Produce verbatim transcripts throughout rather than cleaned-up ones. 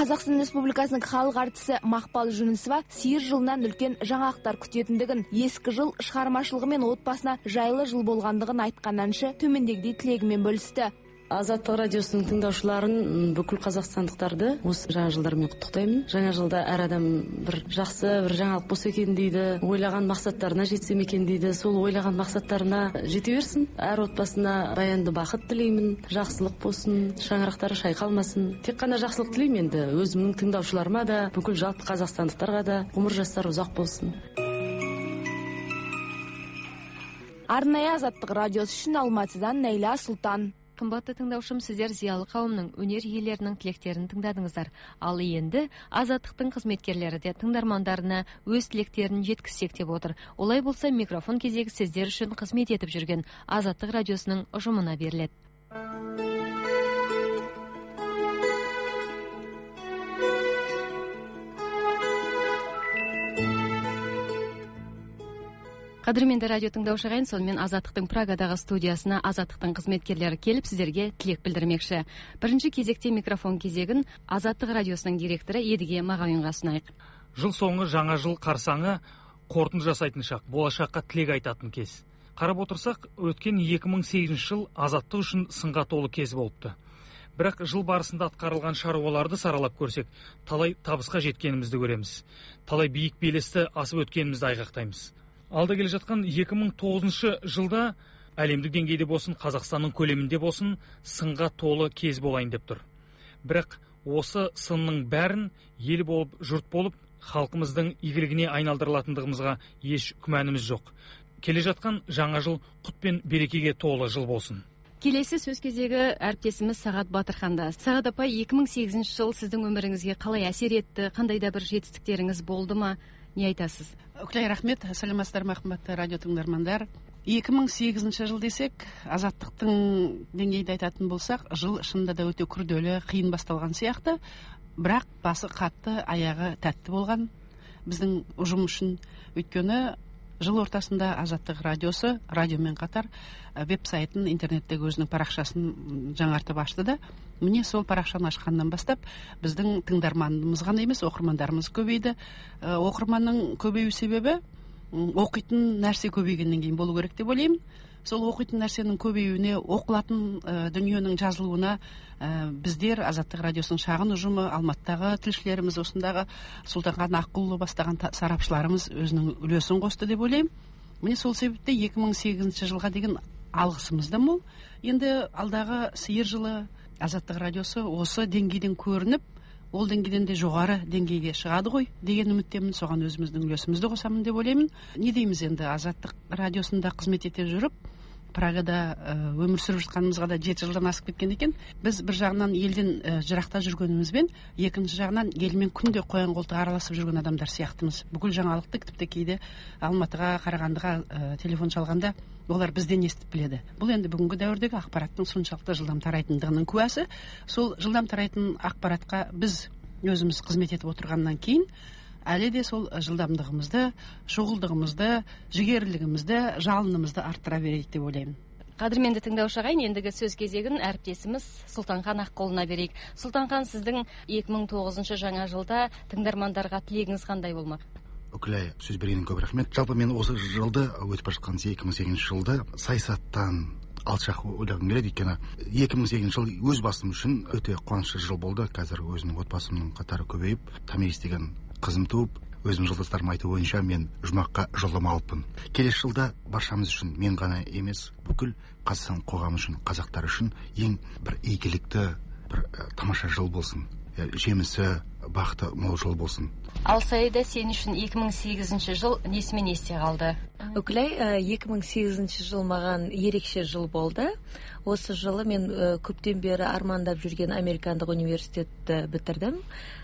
Қазақстан Республикасының халық артисі Мақпал Жүнісова сиыр жылынан үлкен жаңалықтар күтетіндігін, ескі жыл шығармашылығы мен отбасына жайлы жыл болғандығын айтқан әнші төмендегідей тілегімен бөлісті. Азаттық радиосының тыңдаушыларын, бүкіл қазақстандықтарды осы жаңа жылдармен құттықтаймын. Жаңа жылда әр адам бір жақсы, бір жаңалық болса екен дейді, ойлаған мақсаттарына жетсем екен дейді. Сол ойлаған мақсаттарына жете берсін. Әр отбасына баянды бақыт тілеймін, жақсылық болсын, шаңырақтары шайқалмасын. Тек қана жақсылық тілеймін енді. Өзімнің тыңдаушыларыма да, бүкіл жалпы қазақстандықтарға да ғұмыр жастар ұзақ болсын. Арнайы Азаттық радиосы үшін Алматыдан Нәйла Сұлтан. Қымбатты тыңдаушым, сіздер зиялы қауымның, өнер иелерінің тілектерін тыңдадыңыздар. Ал енді Азаттықтың қызметкерлері де тыңдармандарына өз тілектерін жеткізсек деп отыр. Олай болса, микрофон кезегі сіздер үшін қызмет етіп жүрген Азаттық радиосының ұжымына беріледі. Қадірменді радио тыңдаушы ағайын, сонымен Азаттықтың Прагадағы студиясына Азаттықтың қызметкерлері келіп сіздерге тілек білдірмекші. Бірінші кезекте микрофон кезегін Азаттық радиосының директоры Едіге Мағауинға ұсынайық. Жыл соңы жаңа жыл қарсаңы қорытынды жасайтын шақ, болашаққа тілек айтатын кез. Қарап отырсақ, өткен екі мың сегізінші жыл азаттық үшін сынға толы кез болыпты. Бірақ жыл барысында атқарылған шаруаларды саралап көрсек, талай табысқа жеткенімізді көреміз. Талай биік белесті асып өткенімізді айғақтаймыз. Алда келе жатқан екі мың тоғызыншы жылда әлемдік деңгейде болсын, Қазақстанның көлемінде болсын, сынға толы кез болайын деп тұр. Бірақ осы сынның бәрін ел болып, жұрт болып, халқымыздың игілігіне айналдырылатындығымызға еш күмәніміз жоқ. Келе жатқан жаңа жыл құт пен берекеге толы жыл болсын. Келесі сөз кезегі әріптесіміз Сағат Батырханда. Сағат апай, екі мың сегізінші жыл сіздің өміріңізге қалай әсер етті? Қандай да бір жетістіктеріңіз болды ма? Не айтасыз? Өклай рахмет, сәлеметсіздер ме, қымбатты радио тыңдармандар. екі мың сегізінші жыл десек, азаттықтың деңгейде айтатын болсақ, жыл шынында да өте күрделі, қиын басталған сияқты, бірақ басы қатты, аяғы тәтті болған біздің ұжым үшін. Өйткені жыл ортасында Азаттық радиосы радиомен қатар веб-сайтын, интернеттегі өзінің парақшасын жаңартып ашты да, міне сол парақшаны ашқаннан бастап біздің тыңдарманымыз ғана емес, оқырмандарымыз көбейді. Оқырманның көбею себебі оқитын нәрсе көбейгеннен кейін болу керек деп ойлаймын. Сол оқитын нәрсенің көбеюіне, оқылатын дүниенің жазылуына біздер Азаттық радиосының шағын ұжымы, Алматыдағы тілшілеріміз, осындағы Сұлтанхан Аққұлы бастаған сарапшыларымыз өзінің үлесін қосты деп ойлаймын. Міне сол себепте екі мың сегізінші жылға деген алғысымыз да мол. Енді алдағы сиыр жылы Азаттық радиосы осы деңгейден көрініп, ол деңгейден де жоғары деңгейге шығады ғой деген үміттемін. Соған өзіміздің үлесімізді қосамын деп ойлаймын. Не дейміз енді, Азаттық радиосында қызмет ете жүріп, Прагада өмір сүріп жатқанымызға да жеті жылдан асып кеткен екен. Біз бір жағынан елден жырақта жүргенімізбен, екінші жағынан елмен күнде қоян қолтық араласып жүрген адамдар сияқтымыз. Бүкіл жаңалықты тіпті кейде Алматыға, Қарағандыға телефон шалғанда олар бізден естіп біледі. Бұл енді бүгінгі дәуірдегі ақпараттың соншалықты жылдам тарайтындығының куәсі. Сол жылдам тарайтын ақпаратқа біз өзіміз қызмет етіп отырғаннан кейін әлі де сол жылдамдығымызды, шұғылдығымызды, жігерлігімізді, жалынымызды арттыра берейік деп ойлаймын. Қадірменді тыңдаушы ағайын, ендігі сөз кезегін әріптесіміз Сұлтанхан Аққұлына берейік. Сұлтанхан, сіздің екі мың тоғызыншы жаңа жылда тыңдармандарға тілегіңіз қандай болмақ? Өкілай, сөз бергенің көп рахмет. Жалпы мен осы жылды өтіп бара жатқан екі мың сегізінші жылды саясаттан алшақ ойлағым келеді. Өйткені екі мың сегізінші жыл өз басым үшін өте қуанышты жыл болды. Қазір өзімнің отбасымның қатары көбейіп, Тамирис деген қызым туып, өзім жолдастарым айту бойынша мен жұмаққа жолдама алыппын. Келесі жылда баршамыз үшін, мен ғана емес, бүкіл Қазақстан қоғамы үшін, қазақтар үшін ең бір игілікті, бір тамаша жыл болсын. Жемісі, бақыты мол жыл болсын. Ал Саида, сен үшін екі мың сегізінші жыл несімен есте қалды? Өкілай, екі мың сегізінші жыл маған ерекше жыл болды. Осы жылы мен көптен бері армандап жүрген Американдық университетті бітірдім.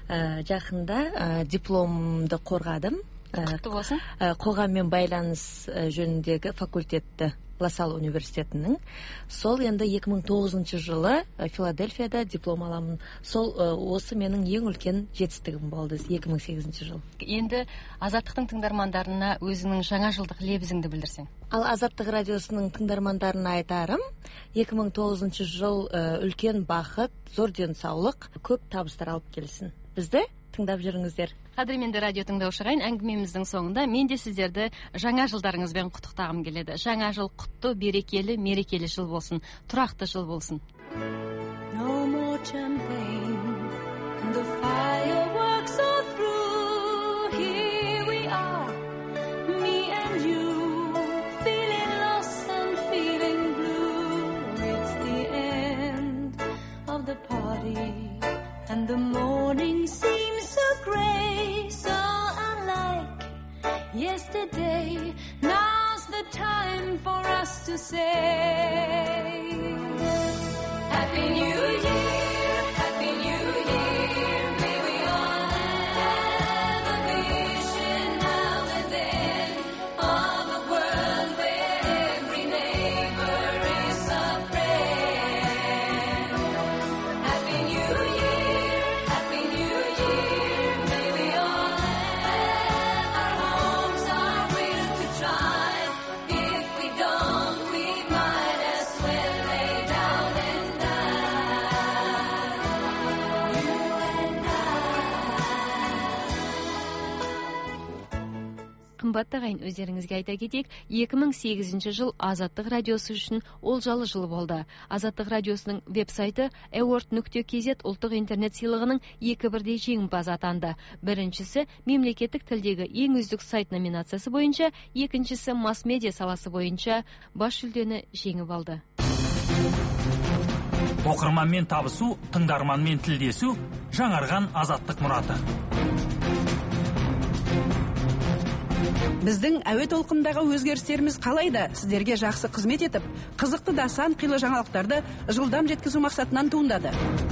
Жақында дипломды қорғадым. Құтты болсын. Қоғаммен байланыс жөніндегі факультетті, Лассал университетінің. Сол енді екі мың тоғызыншы жылы Филадельфияда диплом аламын. Сол осы менің ең үлкен жетістігім болды екі мың сегізінші жыл. Енді Азаттықтың тыңдармандарына өзінің жаңа жылдық лебізіңді білдірсең. Ал Азаттық радиосының тыңдармандарына айтарым, екі мың тоғызыншы жыл үлкен бақыт, зор денсаулық, көп табыстар алып келсін. бізді тыңдап жүріңіздер. Қадірменді радио тыңдаушылар, әңгімеміздің соңында мен де сіздерді жаңа жылдарыңызбен құттықтағым келеді. Жаңа жыл құтты, берекелі, мерекелі жыл болсын, тұрақты жыл болсын. No more champagne, and the fireworks are through. Here we are, me and you, feeling lost and feeling blue. It's the end of the party, and the morning seems so gray, so unlike yesterday. Now's the time for us to say Happy New Year, Happy New Year. May we all have a vision now and then of a world where every neighbor is a friend. Happy New Year, Happy New Year. May we all have our homes, our will to try. If we don't, we might as well lay down and die. You and I. Қымбатты ағайын, өздеріңізге айта кетейік, екі мың сегізінші жыл Азаттық радиосы үшін олжалы жыл болды. Азаттық радиосының веб-сайты award нүкте kz ұлттық интернет сыйлығының екі бірдей жеңімпазы атанды. Біріншісі мемлекеттік тілдегі ең үздік сайт номинациясы бойынша, екіншісі масс-медиа саласы бойынша бас жүлдені жеңіп алды. Оқырманмен табысу, тыңдарманмен тілдесу, жаңарған азаттық мұраты. Біздің әуе толқындағы өзгерістеріміз қалайда сіздерге жақсы қызмет етіп, қызықты да сан қилы жаңалықтарды жылдам жеткізу мақсатынан туындады.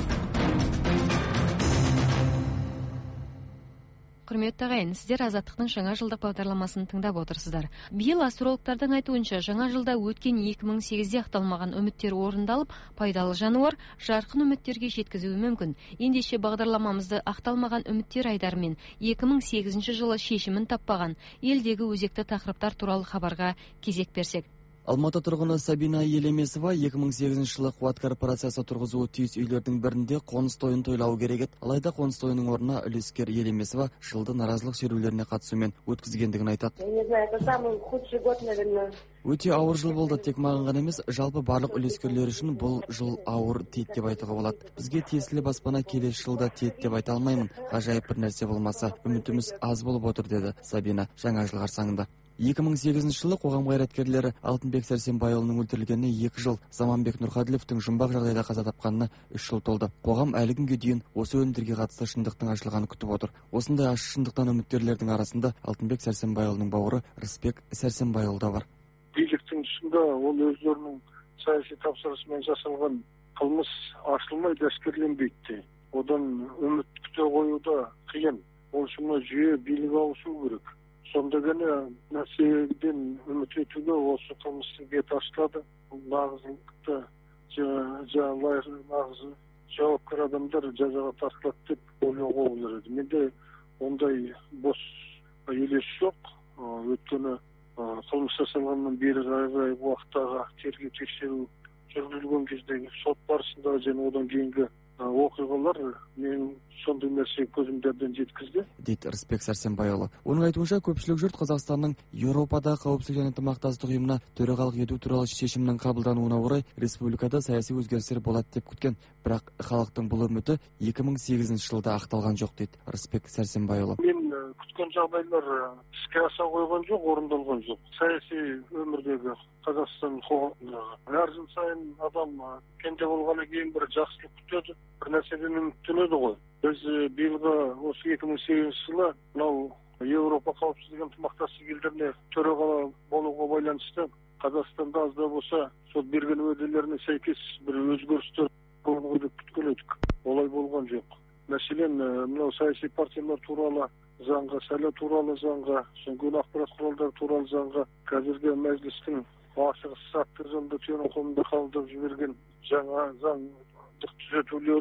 Құрметті ағайын, сіздер Азаттықтың жаңа жылдық бағдарламасын тыңдап отырсыздар. Биыл астрологтардың айтуынша, жаңа жылда өткен екі мың сегізде ақталмаған үміттер орындалып, пайдалы жануар жарқын үміттерге жеткізуі мүмкін. Ендеше бағдарламамызды ақталмаған үміттер айдарымен екі мың сегізінші жылы шешімін таппаған елдегі өзекті тақырыптар туралы хабарға кезек берсек. Алматы тұрғыны Сабина Елемесова екі мың сегізінші жылы қуат корпорациясы тұрғызуы тиіс үйлердің бірінде қоныс тойын тойлауы керек еді. Алайда қоныс тойының орнына үлескер Елемесова жылды наразылық шерулеріне қатысумен өткізгендігін айтады. Өте ауыр жыл болды, тек маған ғана емес, жалпы барлық үлескерлер үшін бұл жыл ауыр тиеді деп айтуға болады. Бізге тиесілі баспана келесі жылда тиеді деп айта алмаймын. Ғажайып бір нәрсе болмаса, үмітіміз аз болып отыр, деді Сабина жаңа жыл қарсаңында. екі мың сегізінші жылы қоғам қайраткерлері Алтынбек Сәрсенбайұлының өлтірілгеніне екі жыл, Заманбек Нұрқаділовтің жұмбақ жағдайда қаза тапқанына үш жыл толды. Қоғам әлі күнге дейін осы өлімдерге қатысты шындықтың ашылғанын күтіп отыр. Осындай ащы шындықтан үміткерлердің арасында Алтынбек Сәрсенбайұлының бауыры Рысбек Сәрсенбайұлы да бар. Биліктің тұсында ол өздерінің саяси тапсырысымен жасалған қылмыс ашылмайды, әшкерленбейді. Одан үміт күте қоюда қиын. Ол үшін жүйе билік ауысу керек. Сонда ғана нәрседен үміт етуге осы қылмыстың беті ашылады. Нағыздылықты нағыз жауапкер адамдар жазаға тартылады деп ойлауға болады. Менде ондай бос елес жоқ. Өйткені қылмыс жасалғаннан бері қарай уақыттағы тергеу тексеру жүргізілген кездегі сот барысында және одан кейінгі оқиғалар мен сондай нәрсе көзімде әбден жеткізді, дейді Рысбек Сәрсенбайұлы. Оның айтуынша, көпшілік жұрт Қазақстанның Еуропада қауіпсіздік және ынтымақтастық ұйымына төрағалық ету туралы шешімнің қабылдануына орай республикада саяси өзгерістер болады деп күткен. Бірақ халықтың бұл үміті екі мың сегізінші жылда ақталған жоқ, дейді Рысбек Сәрсенбайұлы. Мен күткен жағдайлар іске аса қойған жоқ, орындалған жоқ. Саяси өмірдегі Қазақстан қоғамындағы әр жыл сайын адам пенде болғаннан кейін бір жақсылық күтеді, бір нәрседен үміттенеді ғой. Біз биылғы осы екі мың сегізінші жылы мынау Еуропа қауіпсіздік ынтымақтастық елдеріне төраға болуға байланысты Қазақстанда аз да болса сол берген уәделеріне сәйкес бір өзгерістер болуы деп күткен едік. Олай болған жоқ. Мәселен, мынау саяси партиялар туралы заңға, сайлау туралы заңға, соңғы ақпарат құралдары туралы заңға, қазіргі мәжілістің асығыс атты жолда терең қолында қабылдап жіберген жаңа заңдық түзетулері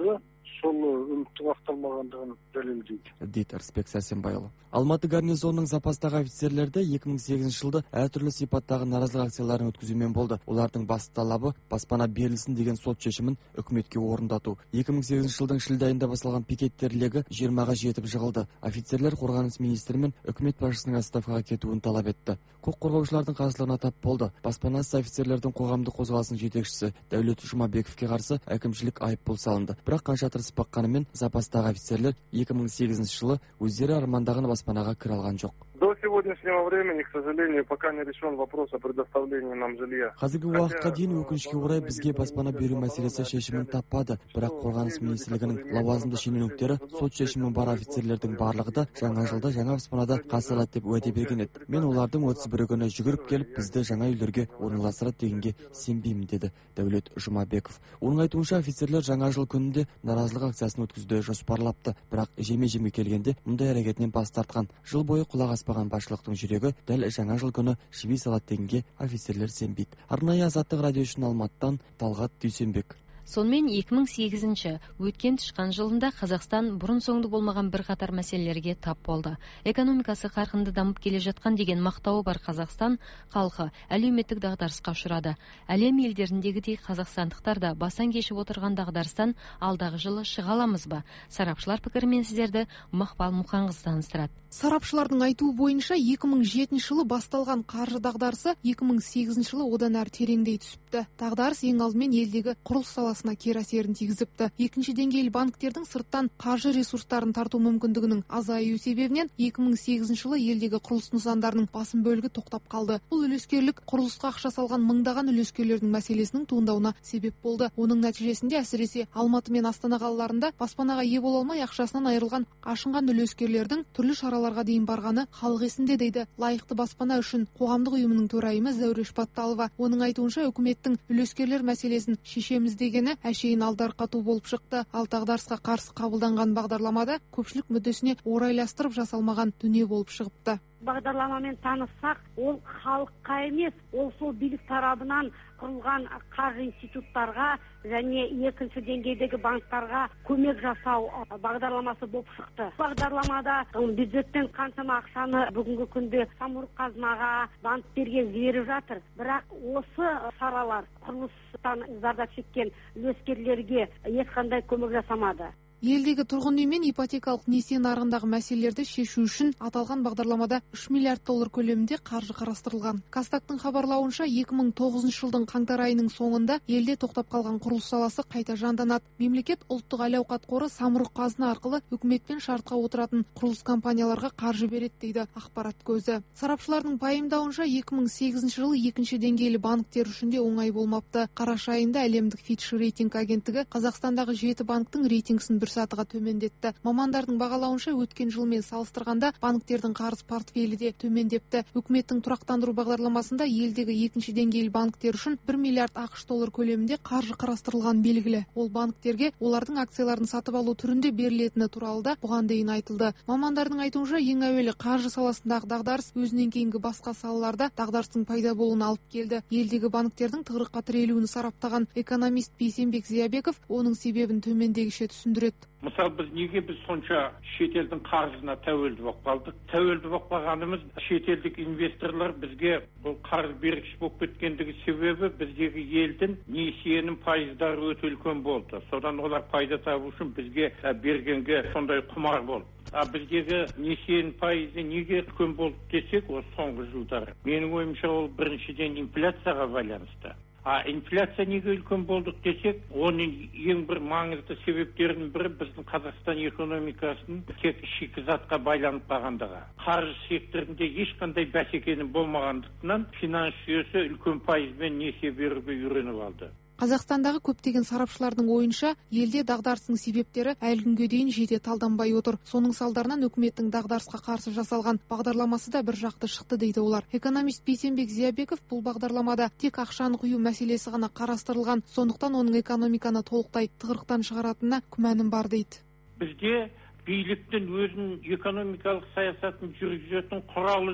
сол үміттің ақталмағандығын дәлелдейді, дейді Рысбек Сәрсенбайұлы. Алматы гарнизонының запастағы офицерлерді екі мың сегізінші жылды әртүрлі сипаттағы наразылық акцияларын өткізумен болды. Олардың басты талабы баспана берілсін деген сот шешімін үкіметке орындату. екі мың сегізінші жылдың шілде айында басталған пикеттер легі жиырмаға жетіп жығылды. Офицерлер қорғаныс министрі мен үкімет басшысының отставкаға кетуін талап етті. Құқық қорғаушылардың қарсылығына тап болды. Баспанасыз офицерлердің қоғамдық қозғалысының жетекшісі Дәулет Жұмабековке қарсы әкімшілік айыппұл салынды. Бірақ қанша тырысып баққанымен запастағы офицерлер екі мың сегізінші жылы өздері армандаған баспанаға кіре алған жоқ. До сегодняшнего времени, к сожалению, пока не решен вопрос о предоставлении нам жилья. Қазіргі уақытқа дейін өкінішке орай бізге баспана беру мәселесі шешімін таппады. Бірақ қорғаныс министрлігінің лауазымды шенеуніктері сот шешімі бар офицерлердің барлығы да жаңа жылда жаңа баспанада қарсы деп уәде берген еді. Мен олардың отыз бірі күні жүгіріп келіп бізді жаңа үйлерге орналастырады дегенге сенбеймін, деді Дәулет Жұмабеков. Оның айтуынша офицерлер жаңа жыл күнінде наразылық акциясын өткізуді жоспарлапты. Бірақ жеме-жеме келгенде мұндай әрекетінен бас тартқан. Жыл бойы құлақ аспаған басшылықтың жүрегі дәл жаңа жыл күні шіби салады дегенге офицерлер сенбейді. Арнайы Азаттық радио үшін Алматыдан Талғат Дүйсенбек. Сонымен екі мың сегізінші өткен тышқан жылында Қазақстан бұрын соңды болмаған бір қатар мәселелерге тап болды. Экономикасы қарқынды дамып келе жатқан деген мақтауы бар Қазақстан халқы әлеуметтік дағдарысқа ұшырады. Әлем елдеріндегідей қазақстандықтар да басан кешіп отырған дағдарыстан алдағы жылы шыға аламыз ба? Сарапшылар пікірімен сіздерді Мақпал Мұқанқызы таныстырады. Сарапшылардың айтуы бойынша екі мың жетінші жылы басталған қаржы дағдарысы екі мың сегізінші жылы одан әрі тереңдей түсіпті. Дағдарыс ең алдымен елдегі құрылыс саласына кері әсерін тигізіпті. Екінші деңгейлі банктердің сырттан қаржы ресурстарын тарту мүмкіндігінің азаю себебінен екі мың сегізінші жылы елдегі құрылыс нысандарының басым бөлігі тоқтап қалды. Бұл үлескерлік құрылысқа ақша салған мыңдаған үлескерлердің мәселесінің туындауына себеп болды. Оның нәтижесінде әсіресе Алматы мен Астана қалаларында баспанаға ие бола алмай ақшасынан айырылған ашынған үлескерлердің түрлі шараларға дейін барғаны халық есінде, дейді лайықты баспана үшін қоғамдық ұйымының төрайымы Зәуреш Батталова. Оның айтуынша үкіметтің үлескерлер мәселесін шешеміз дегені әшейін алдарқату болып шықты. Ал дағдарысқа қарсы қабылданған бағдарламада көпшілік мүддесіне орайластырып жасалмаған дүние болып шығыпты. Бағдарламамен таныссақ, ол халыққа емес, ол сол билік тарабынан құрылған қаржы институттарға және екінші деңгейдегі банктарға көмек жасау бағдарламасы болып шықты. Бағдарламада бюджеттен қаншама ақшаны бүгінгі күнде самұрық қазынаға, банктерге жіберіп жатыр. Бірақ осы шаралар құрылыстан зардап шеккен үлескерлерге ешқандай көмек жасамады. Елдегі тұрғын үй мен ипотекалық несие нарығындағы мәселелерді шешу үшін аталған бағдарламада үш миллиард доллар көлемінде қаржы қарастырылған. Казтактың хабарлауынша екі мың тоғызыншы жылдың қаңтар айының соңында елде тоқтап қалған құрылыс саласы қайта жанданады. Мемлекет ұлттық әл-ауқат қоры самұрық қазына арқылы үкіметпен шартқа отыратын құрылыс компанияларға қаржы береді, дейді ақпарат көзі. Сарапшылардың пайымдауынша екі мың сегізінші жылы екінші деңгейлі банктер үшін де оңай болмапты. Қараша айында әлемдік Fitch рейтинг агенттігі Қазақстандағы жеті банктың рейтингісін бір сатыға төмендетті. Мамандардың бағалауынша өткен жылмен салыстырғанда банктердің қарыз портфелі де төмендепті. Үкіметтің тұрақтандыру бағдарламасында елдегі екінші деңгейлі банктер үшін бір миллиард ақш доллар көлемінде қаржы қарастырылған белгілі. Ол банктерге олардың акцияларын сатып алу түрінде берілетіні туралы да бұған дейін айтылды. Мамандардың айтуынша ең әуелі қаржы саласындағы дағдарыс өзінен кейінгі басқа салаларда дағдарыстың пайда болуына алып келді. Елдегі банктердің тығырыққа тірелуін сараптаған экономист Бейсенбек Зиябеков оның себебін төмендегіше түсіндіреді. Мысалы, біз неге біз сонша шетелдің қаржына тәуелді болып қалдық? Тәуелді болып қалғанымыз шетелдік инвесторлар бізге бұл қарыз бергіш болып кеткендігі себебі біздегі елдің несиенің пайыздары өте үлкен болды. Содан олар пайда табу үшін бізге бергенге сондай құмар болды. А біздегі несиенің пайызы неге үлкен болды десек, осы соңғы жылдары. Менің ойымша ол біріншіден инфляцияға байланысты. А инфляция неге үлкен болдық десек, оның ең бір маңызды себептерінің бірі біздің Қазақстан экономикасының тек шикізатқа байланып қалғандығы. Қаржы секторында ешқандай бәсекенің болмағандықтан финанс жүйесі үлкен пайызбен несие беруге үйреніп алды. Қазақстандағы көптеген сарапшылардың ойынша, елде дағдарыстың себептері әлі күнге дейін жете талданбай отыр. Соның салдарынан үкіметтің дағдарысқа қарсы жасалған бағдарламасы да бір жақты шықты, дейді олар. Экономист Бейсенбек Зиябеков бұл бағдарламада тек ақшаны құю мәселесі ғана қарастырылған, сондықтан оның экономиканы толықтай тығырықтан шығаратынына күмәнім бар, дейді. Бізде биліктің өзінің экономикалық саясатын жүргізетін құралы жоқ.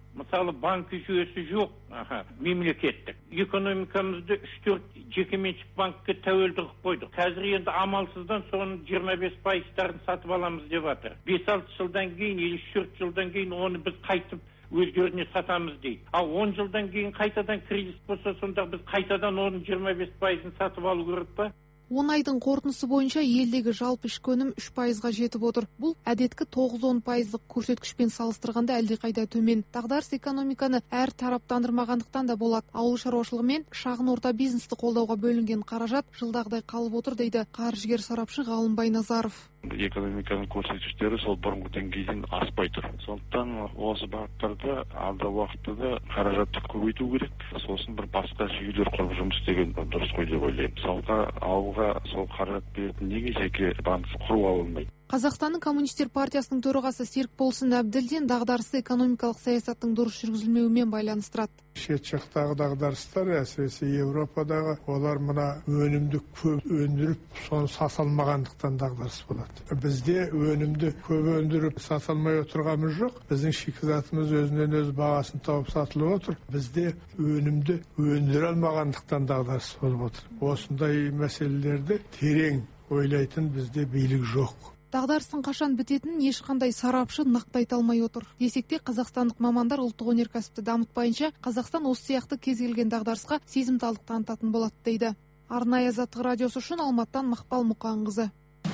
Мысалы банк жүйесі жоқ, аха, мемлекеттік. Экономикамызды үш төрт жекеменшік банкке тәуелді қылып қойдық. Қазір енді амалсыздан соның жиырма бес пайыздарын сатып аламыз деп жатыр. бес алты жылдан кейін, или үш төрт жылдан кейін оны біз қайтып өздеріне сатамыз дейді. Ал он жылдан кейін қайтадан кризис болса, сонда біз қайтадан оның жиырма бес пайызын сатып алу керек па? он айдың қорытындысы бойынша елдегі жалпы ішкі өнім үш пайызға жетіп отыр. Бұл әдеткі тоғыз он пайыздық көрсеткішпен салыстырғанда әлдеқайда төмен. Дағдарыс экономиканы әр тараптандырмағандықтан да болады. Ауыл шаруашылығы мен шағын орта бизнесті қолдауға бөлінген қаражат жылдағыдай қалып отыр дейді қаржыгер сарапшы Ғалымбай Назаров. Экономиканың көрсеткіштері сол бұрынғы деңгейден аспай тұр. Сондықтан осы бағыттарда алдағы уақытта да қаражатты көбейту керек. Сосын бір басқа жүйелер құрып жұмыс істеген дұрыс қой деп ойлаймын. Мысалға ауылға сол қаражат беретін неге жеке банк құру алынбайды? Қазақстанның Коммунистер партиясының төрағасы Серікболсын Әбділдин дағдарысты экономикалық саясаттың дұрыс жүргізілмеуімен байланыстырады. Шет жақтағы дағдарыстар, әсіресе Европадағы, олар мына өнімді көп өндіріп, соны саталмағандықтан дағдарыс болады. Бізде өнімді көп өндіріп саталмай отырғанымыз жоқ. Біздің шикізатымыз өзінен өз бағасын тауып сатылып отыр. Бізде өнімді өндіре алмағандықтан дағдарыс болып отыр. Осындай мәселелерді терең ойлайтын бізде билік жоқ. Дағдарыстың қашан бітетінін ешқандай сарапшы нақты айта алмай отыр. Десек те қазақстандық мамандар ұлттық өнеркәсіпті дамытпайынша Қазақстан осы сияқты кез келген дағдарысқа сезімталдық танытатын болады дейді. Арнайы Азаттық радиосы үшін Алматыдан Мақпал Мұқанқызы.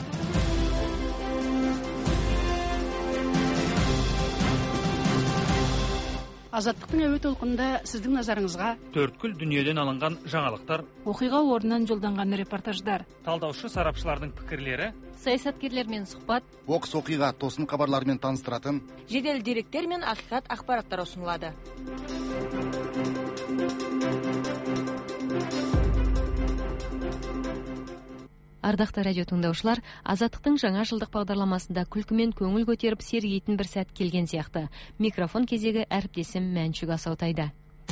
Азаттықтың әуе толқынында сіздің назарыңызға төрткүл дүниеден алынған жаңалықтар, оқиға орнынан жолданған репортаждар, талдаушы сарапшылардың пікірлері, саясаткерлермен сұхбат, оқыс оқиға тосын хабарлармен таныстыратын жедел деректер мен ақиқат ақпараттар ұсынылады. Ардақты радио тыңдаушылар, Азаттықтың жаңа жылдық бағдарламасында күлкімен көңіл көтеріп сергейтін бір сәт келген сияқты. Микрофон кезегі әріптесім Мәншүк Асаутайда.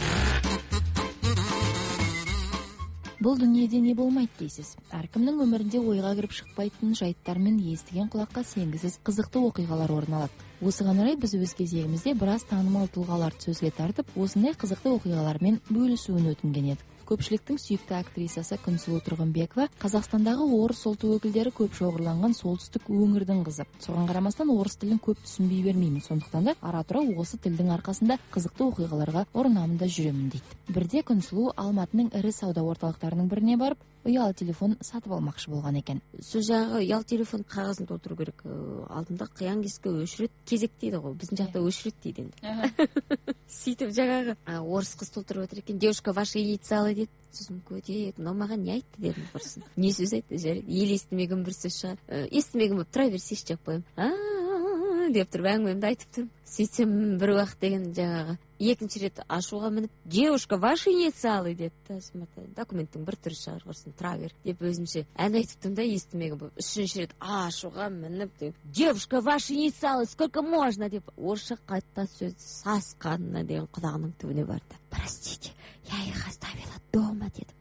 Бұл дүниеде не болмайды дейсіз. Әркімнің өмірінде ойға кіріп шықпайтын жайттар мен естіген құлаққа сенгісіз қызықты оқиғалар орын алады. Осыған орай біз өз кезегімізде біраз танымал тұлғаларды сөзге тартып, осындай қызықты оқиғалармен бөлісуін өтінген едік. Көпшіліктің сүйікті актрисасы Күнсұлу Тұрғынбекова Қазақстандағы орыс ұлты өкілдері көп шоғырланған солтүстік өңірдің қызы. Соған қарамастан орыс тілін көп түсінбей бермеймін. Сондықтан да ара-тұра осы тілдің арқасында қызықты оқиғаларға ұрынамын да жүремін дейді. Бірде Күнсұлу Алматының ірі сауда орталықтарының біріне барып, ұялы телефон сатып алмақшы болған екен. Сол жағы ұялы телефон қағазын толтыру керек. Алдында қиян кескі өшірет, кезек дейді ғой. Біздің жақта өшірет дейді енді. Сөйтіп жаңағы орыс қыз толтырып отыр екен. Девушка, ваши инициалы дейді. Сосын көте, мынау маған не айтты дедім құрсын. Не сөз айтты, жарайды. Ел естімеген бір сөз шығар. Естімеген болып тұра берсейші деп қоямын. А деп тұрып әңгімемді айтып тұрмын. Сөйтсем бір уақыт деген жаңағы екінші рет ашуға мініп, девушка, ваши инициалы деді. Документтің бір түрі шығар құрсын, тұра бер деп өзімше ән айтып тұрмын да естімеген болып. Үшінші рет ашуға мініп, девушка, ваши инициалы сколько можно деп орысша қайта сөз сасқанына деген құлағының түбіне барды. Простите, я их оставила дома дедім.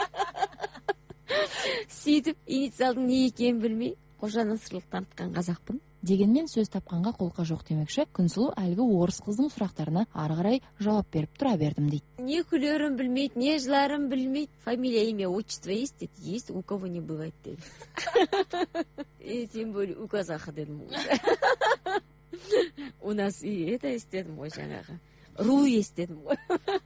Сөйтіп инициалдың не екенін білмей қожанасырлық танытқан қазақпын. Дегенмен сөз тапқанға қолқа жоқ демекші, Күнсұлу әлгі орыс қыздың сұрақтарына ары қарай жауап беріп тұра бердім дейді. Не күлерім білмейді, не жыларым білмейді. Фамилия, имя, отчество есть деді. Есть, у кого не бывает деді. И тем более у казаха дедім. У нас и это есть дедім ғой жаңағы. Ру есть дедім ғой.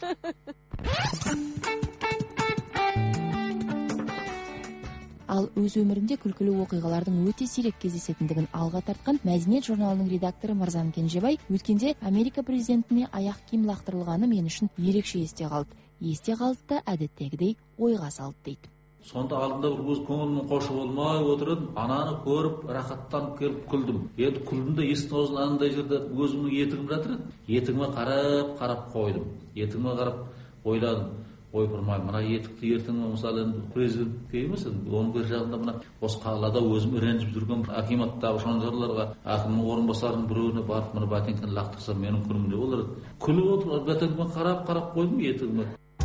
Ал өз өмірінде күлкілі оқиғалардың өте сирек кездесетіндігін алға тартқан Мәдениет журналының редакторы Мырзан Кенжебай өткенде Америка президентіне аяқ киім лақтырылғаны мен үшін ерекше есте қалды. Есте қалды да әдеттегідей ойға салды дейді. Сонда алдында бір өз көңілімнің қошы болмай отырдым, ананы көріп рахаттанып келіп күлдім. Енді күлдім де есіктің аузында андай жерде өзімнің етігім жатыр еді. Етігіме қарап қарап қойдым. Етігіме қарап ойладым. Ойпырмай, мына етікті ертең мысалы енді президентке емес, оның бір жағында мына осы қалада өзім ренжіп жүрген акиматтағы шонжарларға, әкімнің орынбасарының біреуіне барып мына бәтеңкені лақтырсам менің күнімде болар еді. Күліп отырып бәтеңкеме қарап қарап қойдым етігіме.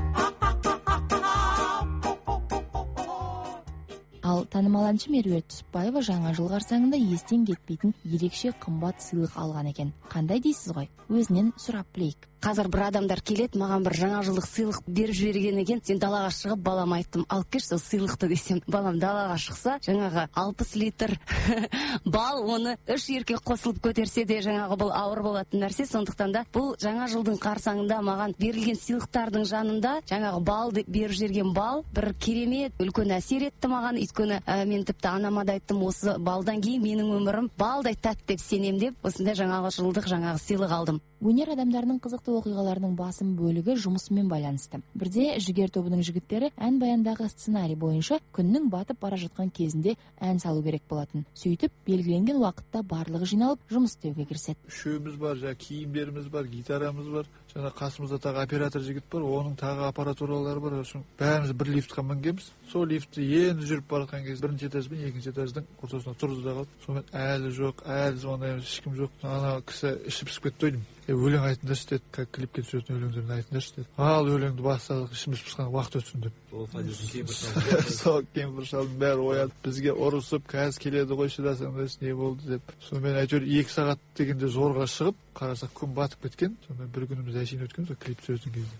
Ал танымал әнші Меруерт Түсіпбаева жаңа жыл қарсаңында естен кетпейтін ерекше қымбат сыйлық алған екен. Қандай дейсіз ғой? Өзінен сұрап білейік. қазір бір адамдар келеді маған бір жаңа жылдық сыйлық беріп жіберген екен, сен далаға шығып балама айттым, алып келші сол сыйлықты десем, балам далаға шықса жаңағы алпыс литр бал, оны үш еркек қосылып көтерсе де жаңағы бұл ауыр болатын нәрсе. Сондықтан да бұл жаңа жылдың қарсаңында маған берілген сыйлықтардың жанында жаңағы бал беріп жіберген бал бір керемет үлкен әсер етті маған. Өйткені ә, мен тіпті анама да айттым, осы балдан кейін менің өмірім балдай тәтті деп сенем деп, осындай жаңағы жылдық жаңағы сыйлық алдым. Өнер адамдарының қызықты оқиғаларының басым бөлігі жұмысымен байланысты. Бірде жігер тобының жігіттері ән баяндағы сценарий бойынша күннің батып бара жатқан кезінде ән салу керек болатын. Сөйтіп белгіленген уақытта барлығы жиналып жұмыс істеуге кіріседі. Үшеуміз бар, жаңа киімдеріміз бар, гитарамыз бар, жаңа қасымызда тағы оператор жігіт бар, оның тағы аппаратуралары бар. Бәріміз бір лифтқа мінгенбіз. Сол лифтті енді жүріп бара жатқан кезде бірінші этаж бен екінші этаждың ортасына тұрды да қалды. Сонымен әлі жоқ, әлі звондаймыз, ешкім жоқ. Ана кісі ішіп пісіп кетті ойдым. Өлең айтыңдаршы деді, как клипке түсіретін өлеңдерін айтыңдаршы деді. Ал өлеңді бастадық, ішіміз пысқан уақыт өтсін деп. Сол кемпір шалдың бәрі оянып бізге ұрысып, қазір келеді ғой, шыдасаңдаршы, не болды деп. Сонымен әйтеуір екі сағат дегенде зорға шығып, қарасақ күн батып кеткен. Сонымен бір күніміз әшейін өткен, сол клип түсіретін кезде.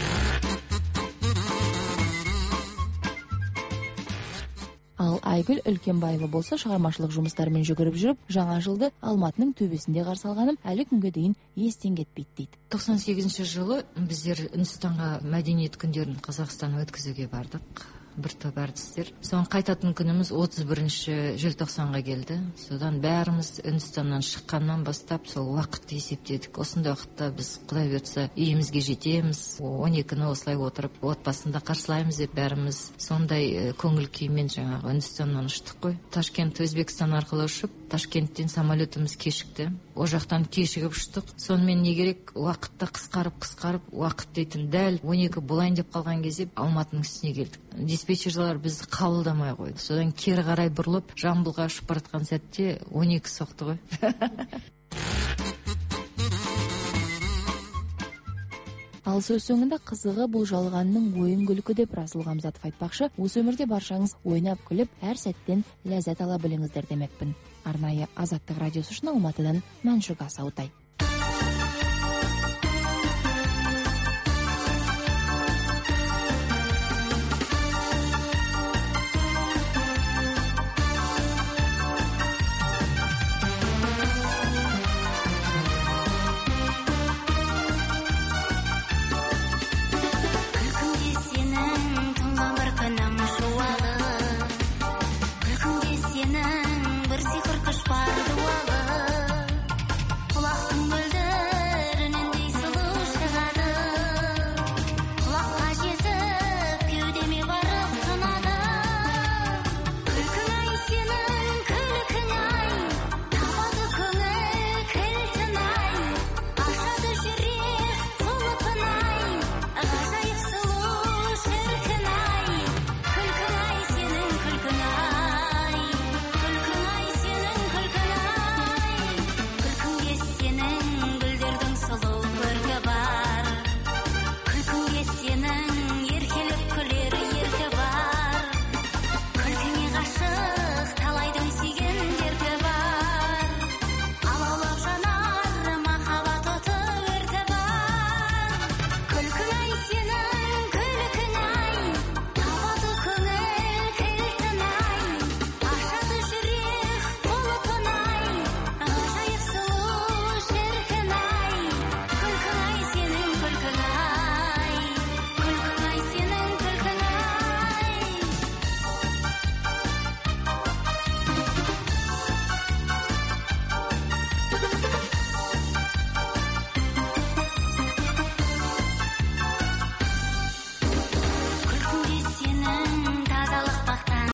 Ал Айгүл Үлкенбаева болса шығармашылық жұмыстарымен жүгіріп жүріп, жаңа жылды Алматының төбесінде қарсы алғаным әлі күнге дейін естен кетпейді дейді. тоқсан сегізінші жылы біздер Үндістанға мәдениет күндерін Қазақстан өткізуге бардық. Бір топ әртістер. Соң қайтатын күніміз отыз бірінші желтоқсанға келді. Содан бәріміз Үндістаннан шыққаннан бастап сол уақытты есептедік. Осындай уақытта біз Құдай бұйыртса үйімізге жетеміз. он екіні осылай отырып отбасында қарсылаймыз деп бәріміз сондай көңіл күймен жаңағы Үндістаннан ұштық қой. Ташкент, Өзбекстан арқылы ұшып, Ташкенттен самолетіміз кешікті. О жақтан кешігіп ұштық. Сонымен не керек, уақытта қысқарып қысқарып уақыт дейтін дәл он екі болайын деп қалған кезде Алматының үстіне келдік. Диспетчерлар бізді қабылдамай қойды. Содан кері қарай бұрылып Жамбылға ұшып бара жатқан сәтте он екі соқты ғой. Ал сөз соңында қызығы бұл жалғанның ойын күлкі деп Расыл Ғамзатов айтпақшы, осы өмірде баршаңыз ойнап күліп, әр сәттен ләззат ала біліңіздер демекпін. Арнайы Азаттық радиосы үшін Алматыдан Мәншүк Асаутай.